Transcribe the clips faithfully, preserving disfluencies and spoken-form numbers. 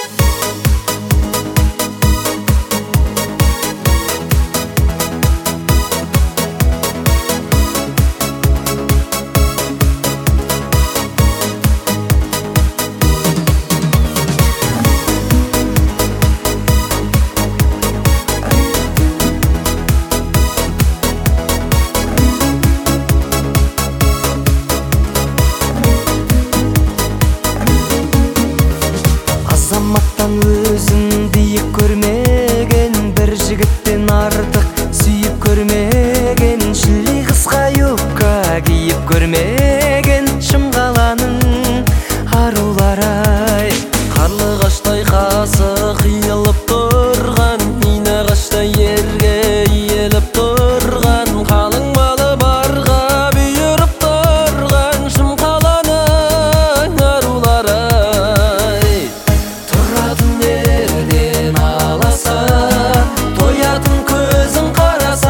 Азаматтан өзін биік көрмеген, бір жігіттен артық сүйіп көрмеген, шілей қысқа юбка киіп көрмеген, шымқаланың арулары-ай. Қарлығаштай қасы қиылып тұрған, инағаштай ерге иеліп тұрған, қалың малы барға бұйырып тұрған, шымқаланың арулары-ай. Тұратын жерден аласа, тоятын көзің қараса,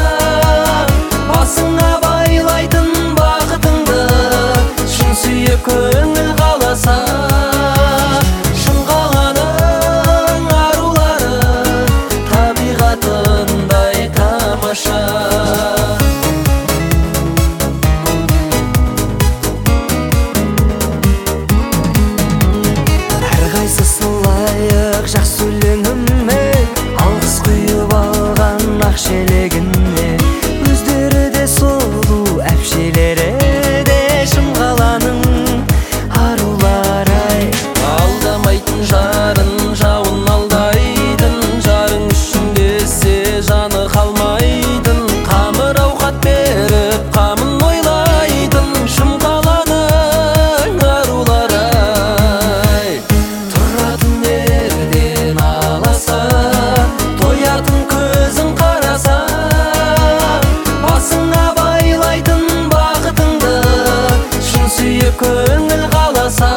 басыңа байлайтын бақытыңды шын сүйіп көңіл қаласа. Шымқаланың арулары табиғатындай тамаша. Әрқайсысын лайық жақсы өлеңімен, алғыс құйып алған ақ шелегіне, өздері де сұлу әпшелері де шымқаланың арулары-ай. Алдамайтын жарын жауын алдайтын, жарың үшін десе жаны қалмайтын, қамыр ауқат беріп қамын ойлайтын, шымқаланың арулары-ай. Тұратын жерден аласа, тоятын көзің қараса, басыңа байлайтын бақытыңды шын сүйіп көңіл қаласа.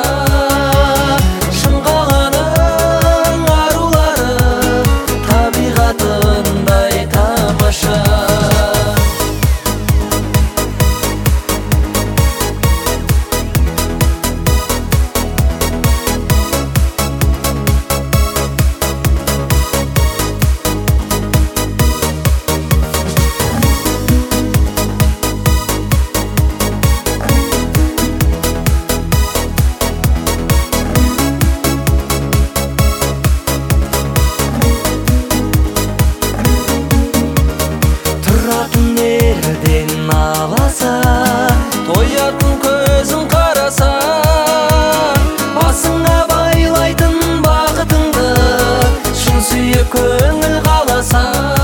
Шымқаланың арулары табиғатындай тамаша. Тұратын жерден аласа, тоятын көзің қараса, басыңа байлайтын бақытыңды шын сүйіп көңіл қаласа.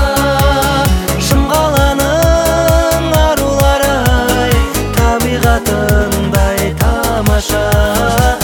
Шымқаланың арулары-ай табиғатындай тамаша.